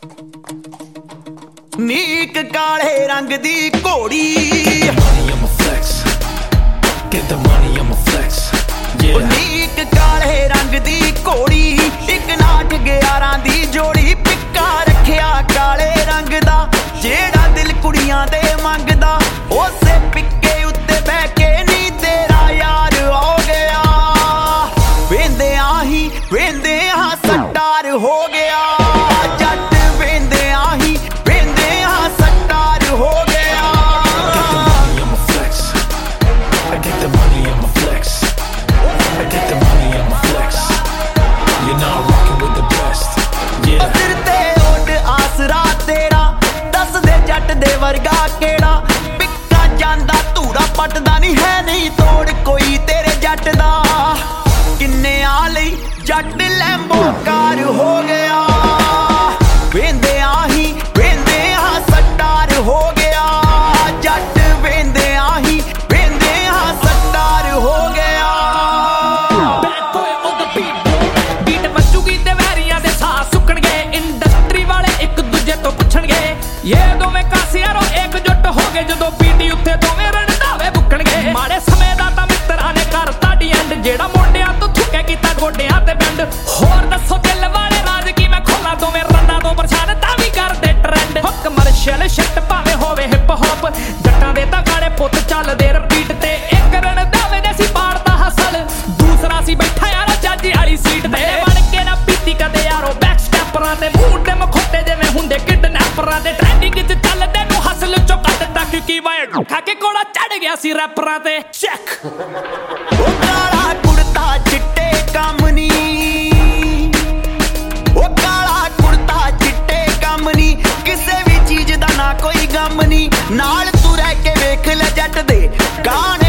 नीक काले रंग दी घोड़ी नीक काले रंग दी घोड़ी इक नाट 11 दी जोड़ी पिक्का रखिया काले रंग दा जेड़ा दिल कुड़ियां दे मंगदा उसे पिक्के उत्ते बह के नी तेरा यार हो गया वेंदे आ सट्टार हो गया जट वेंदे आ सट्टार हो गया I get the money, I'ma flex. I get the money, I'ma flex. You're not rocking with the best. Yeah. सिर ते ओट आसरा तेरा दस दे जट दे वर्गा केड़ा पिक्का जांदा धूरा पटदा नहीं है नहीं तोड़ कोई तेरे जट दा किन्ने आ लई जट लैम्बो कार हो गया वेंदे आ सट्टार हो गया जट वेंदे आ सट्टार हो गया Bad boy on the beat, beat ਵੱਜੂਗੀ ਤੇ ਵੈਰੀਆਂ ਦੇ ਸਾਹ ਸੁੱਕਣਗੇ ਇੰਡਸਟਰੀ ਵਾਲੇ ਇੱਕ ਦੂਜੇ ਤੋਂ ਪੁੱਛਣਗੇ ਇਹ ਦੋਵੇਂ ਕਾਸਿਆਰੋ ਇਕਜੁੱਟ ਹੋ ਗਏ ਜਦੋਂ ਪੀਟੀ ਉੱਤੇ ਦੋਵੇਂ ਰਣਦਾਵੇ ਬੁੱਕਣਗੇ ਮਾੜੇ ਸਮੇਂ ਦਾ ਤਾਂ ਮਿੱਤਰਾਂ ਨੇ ਕਰਤਾ ਡੀ ਐਂਡ ਜਿਹੜਾ ਮੋਢਿਆਂ ਤੋਂ ਥੁੱਕੇ ਕੀਤਾ ਗੋਡਿਆਂ ਤੇ ਬੈਂਡ ਹੋਰ ਦੱਸੋ ਦਿਲ ਵਾਲੇ ਰਾਜ ਕੀ ਮੈਂ ਖੋਲਾ ਦੋਵੇਂ ਰੰਨਾਂ ਤੋਂ ਪਰੇਸ਼ਾਨ ਤਾਂ ਵੀ ਕਰਦੇ ਟ੍ਰੈਂਡ ਹੋ ਕਮਰਸ਼ੀਅਲ ਸ਼ਿਟ ਭਾਵੇਂ ਹੋਵੇ ਹਿਪ ਹੌਪ ਜੱਟਾਂ ਦੇ ਤਾਂ ਗਾਣੇ ਪੁੱਤ ਚੱਲਦੇ ਰਿਪੀਟ ਤੇ ਇੱਕ ਰਣਦਾਵੇ ਦੇ ਸੀ ਪਾੜਦਾ ਹਸਲ ਦੂਸਰਾ ਸੀ ਬੈਠਾ ਯਾਰ ਜੱਜ ਵਾਲੀ ਸੀਟ ਤੇ ਬਣ ਕੇ ਨਾ ਪੀਤੀ ਕਦੇ ਯਾਰੋ ਬੈਕ ਸਟੈਪਰਾਂ ਤੇ ਮੂੰਹ ਤੇ ਮਖੋਟੇ ਜਿਵੇਂ ਹੁੰਦੇ ਕਿਡਨੈਪਰਾਂ ਦੇ ਟ੍ਰੈਂਡਿੰਗ 'ਚ ਚੱਲਦੇ ਨੂੰ ਹਸਲ ਚੋਂ ਕੱਢ ਦਿੱਤਾ ਕਿਉਂਕਿ ਵਾਇਰ ਖਾ ਕੇ ਕੋੜਾ ਚੜ ਗਿਆ ਸੀ ਰੈਪਰਾਂ ਤੇ ਚੈੱਕ ਉਹ ਕਾਲਾ ਕੁੜਤਾ ਚਿੱਟੇ ਕੰਮ ਨੀ ਉਹ ਕਾਲਾ ਕੁੜਤਾ ਚਿੱਟੇ ਕੰਮ ਨੀ ਕਿਸੇ ਵੀ ਚੀਜ਼ ਦਾ ਨਾ ਕੋਈ ਗਮ ਨੀ ਨਾਲ ਤੂੰ ਰਹਿ ਕੇ ਵੇਖ ਲੈ ਜੱਟ ਦੇ ਗਾਣੇ